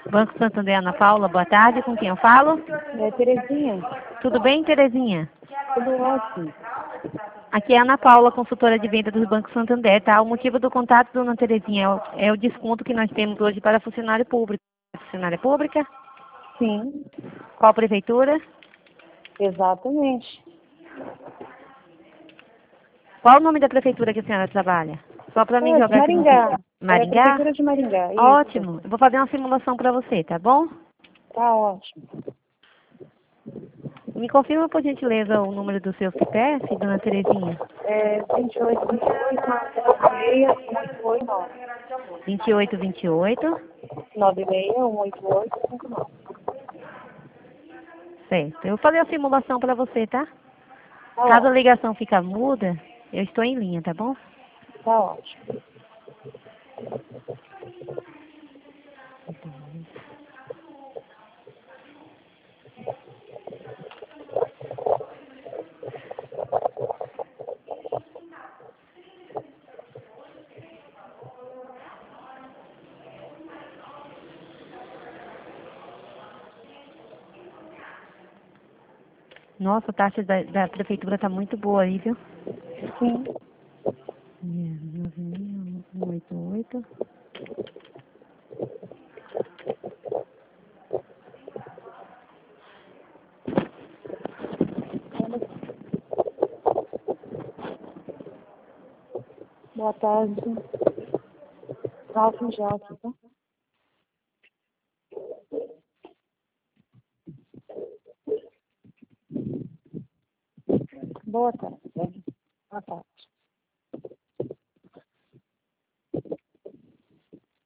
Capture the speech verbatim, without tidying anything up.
Banco Santander, Ana Paula, boa tarde. Com quem eu falo? É Terezinha. Tudo bem, Terezinha? Tudo ótimo. Aqui é a Ana Paula, consultora de venda do Banco Santander, tá? O motivo do contato, dona Terezinha, é o, é o desconto que nós temos hoje para funcionário público. Funcionária pública? Sim, Qual prefeitura? exatamente. Qual o nome da prefeitura que a senhora trabalha? Só para mim É, de jogar aqui no Maringá. sistema. É a Maringá? prefeitura de Maringá, isso. Ótimo. Eu vou fazer uma simulação para você, tá bom? Tá ótimo. Me confirma, por gentileza, o número do seu C P F, dona Terezinha? É vinte e oito, vinte e oito, vinte e oito, vinte e oito. nove seis um oito oito cinco nove. Certo. Eu vou fazer a simulação para você, tá? Tá Caso a ótimo. ligação fique muda, eu estou em linha, tá bom? Tá ótimo. Nossa, a taxa da, da prefeitura está muito boa aí, viu? Sim. nove mil cento e oitenta e oito. Boa tarde. Ralph já aqui, tá? Boa tarde. Boa tarde.